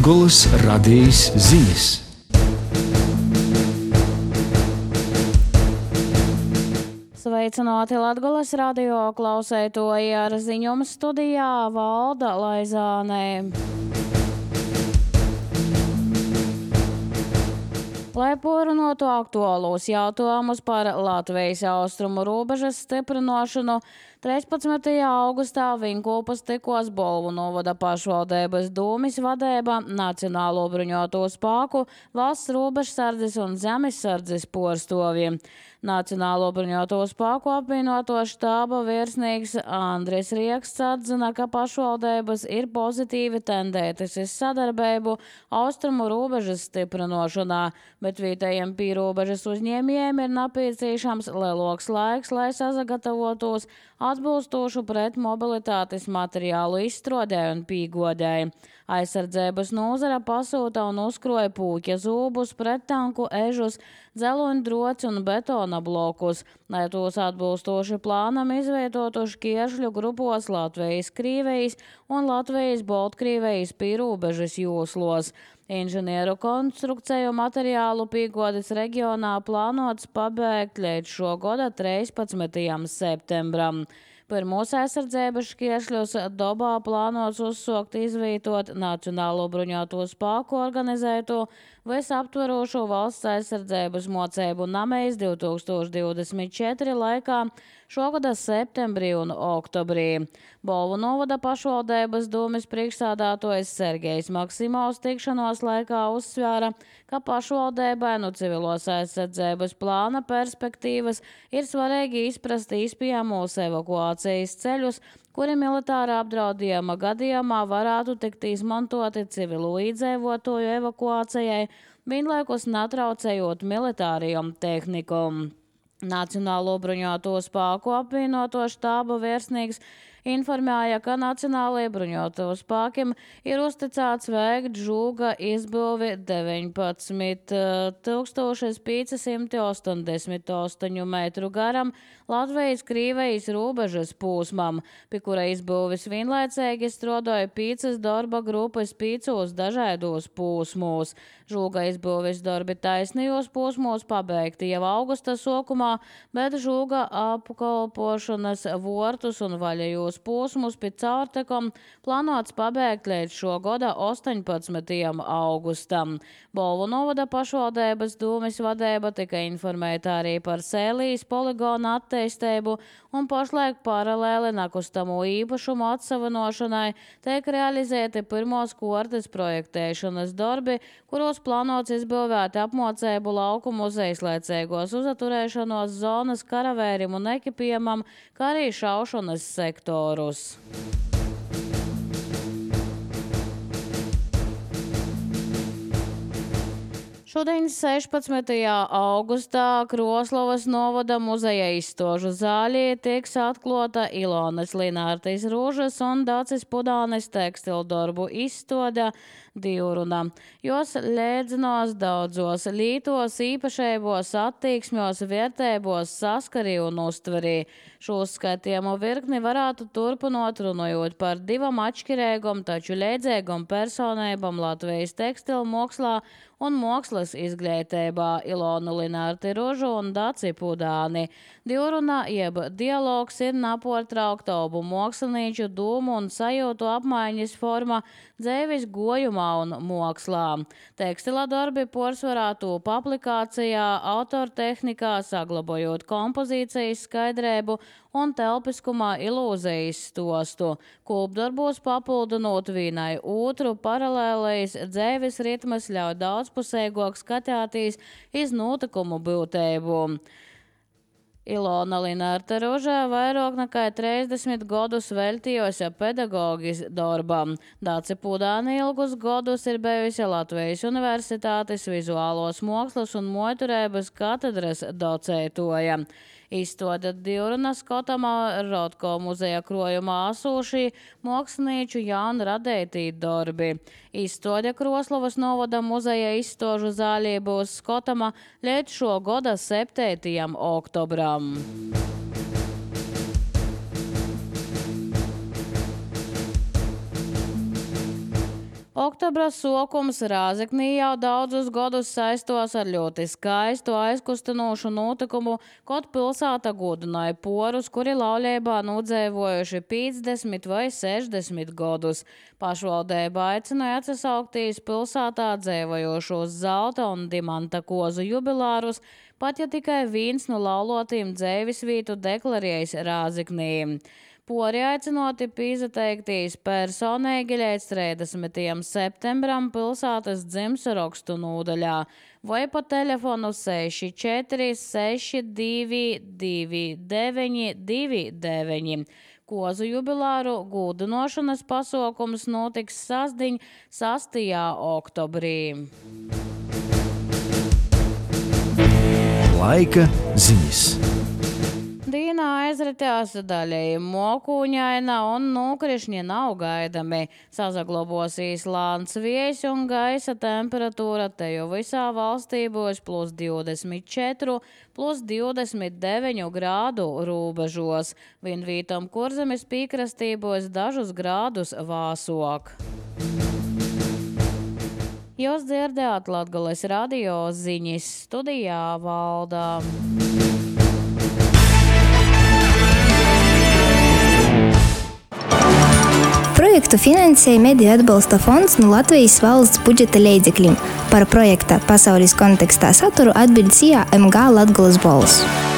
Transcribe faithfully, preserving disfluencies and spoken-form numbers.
Latgolas radijas ziņas. Sveicināti Latgolas radio klausētoji, ar ziņojumu studijā Valda Laizāne. Lai porunātu aktuālos jautājumus par Latvijas austrumu robežas stiprināšanu, trīspadsmitajā augustā Viņkūpas tikos Bolvu novada pašvaldības dūmis vadība Nacionālo bruņoto spēku, valsts robežsardzes un zemesardzes porstoviem. Nacionālo bruņoto spēku apvienoto štāba virsnieks Andris Rieksts atzina, ka pašvaldības ir pozitīvi tendētas uz sadarbību austrumu robežas stiprināšanā, bet vietējiem pīrobežas uzņēmējiem ir nepieciešams lielāks laiks, lai sagatavotos atbilstošu pret mobilitātes materiālu izstrādē un pīgodē. Aizsardzības nozara pasūta un uzkroja pūķa zūbus, prettanku ežus, dzeloņdroci un betona blokus, lai tos atbilstoši plānam izvietotu šķēršļu grupos Latvijas Krīvejas un Latvijas Baltkrīvejas pīrobežas jūslos. Inženieru konstrukciju materiālu pīgodes reģionā plānots pabeigt līdz šo gada trīspadsmitajam septembram. Pirmos aizsardzības šķēršļus Dobā plānots uzsākt izvietot Nacionālo bruņoto spēku organizēto visaptverošo valsts aizsardzības mocību namēs divi tūkstoši divdesmit četri laikā šogada septembrī un oktobrī. Bolvu novada pašvaldības dūmis priekšsādātojs Sergejs Maksimovs tikšanos laikā uzsvēra, ka pašvaldībai no civilos aizsardzības plāna perspektīvas ir svarīgi izprast izpējamos evakuācijas ceļus, kuri militārā apdraudījuma gadījumā varētu tikt izmantoti civilu iedzīvotāju evakuācijai, vienlaikus netraucējot militārajam tehnikam. Nacionālo bruņoto spēku apvienoto štāba virsnieks informēja, ka Nacionālajiem bruņoto spēkiem ir uzticēts veikt žūga izbūvi deviņpadsmit tūkstoši pieci simti astoņdesmit astoņu metru garam Latvijas Krīvejas robežas posmam, pie kura izbūvis vienlaicīgi strādāja piecas darba grupas piecos dažādos posmos. Žūga izbūvis darbi taisnajos posmos pabeigti jau augusta sākumā, bet žūga apkalpošanas vortus un vaļajos posmus pie caurtekam plānots pabeigt līdz šo gada astoņpadsmitajam augustam. Bolvu novada pašvaldības dūmis vadība tika informēta arī par Sēlijas poligona attīstību un pašlaik paralēli nekustamo īpašumu atsavinošanai tiek realizēti pirmos kortes projektēšanas darbi, kuros plānots izbūvēt apmocību lauku muzejas laicīgos uzaturēšanos zonas karavērim un ekipējumam, kā arī šaušanas sektorus. Šodien sešpadsmitajā augustā Kroslavas novada muzeja izstāžu zālē tiks atklāta Ilonas Linārtes Rūžas un Dācis Pudānes tekstildarbu izstāde Divruna. Jos lēdzinos daudzos lītos, īpašībos, attieksmjos, vērtībos, saskarī un uztverī. Šo skatījumu virkni varētu turpinot runājot par divam atšķirīgam, taču lēdzīgam personībam Latvijas tekstilu mokslā un mākslas izglītībā Ilonu Linārti Ružu un Daci Pudāni. Divruna jeb dialogs ir nepārtraukta obu mākslinieču dūmu un sajūtu apmaiņas forma dzīves gojumā un mākslā. Tekstila darbi pārsvarā top aplikācijā, autortehnikā, saglabājot kompozīcijas skaidrību un telpiskumā ilūzijas stostu. Kopdarbos papildinot vienai otru paralēlais dzīves ritmas ļauj daudzpusīgāk skatīties iz notikumu būtību. Ilona Linārte Ruža vairāk nekā trīsdesmit gadus veltījusi pedagogijas darbam. Daci Pudāni ilgus gadus ir bijusi Latvijas Universitātes vizuālos mākslas un mojturības katedras docētoja. Izstāde Divruna skatāmā Rotko muzeja krojumā asūšī mākslinieču jaunu radētī darbi. Izstāde Kroslavas novada muzeja izstāžu zālē būs skatāma līdz šo gada septītajam oktobram. Oktobra sokums Rāzeknī jau daudzus gadus saistos ar ļoti skaistu aizkustinošu notikumu, kad pilsēta godināja porus, kuri laulībā nodzīvojuši piecdesmit vai sešdesmit gadus. Pašvaldība aicināja atsauktīs pilsētā dzīvojošos zelta un dimanta kozu jubilārus, pat ja tikai viens no laulotīm dzīvesvītu deklarējis Rāzeknī. Pori aicinoti pīzateiktīs personīgi līdz trīsdesmitajam septembram pilsētas dzimšanas nodaļā vai pa telefonu seši četri seši divi divi deviņi divi deviņi. Kozu jubilāru gūdinošanas pasaukums notiks sastdiņ, sastajā oktobrī. Laika ziņas. Dīnā aizritās daļai mokūņaina un nokrišņi nav gaidami. Sazaglobosīs lāns viejs un gaisa temperatūra te jau visā valstī būs plus divdesmit četri, plus divdesmit deviņi grādu rūbežos. Vienvītam Kurzemes pīkrastī būs dažus grādus vāsok. Jūs dzirdējāt Latgales radio ziņas, studijā Valdā. Projektu finansēja Mediju atbalsta fonds no Latvijas valsts budžeta līdzekļiem. Par projekta pasaules kontekstā saturu atbild S I A M G Latgales balss.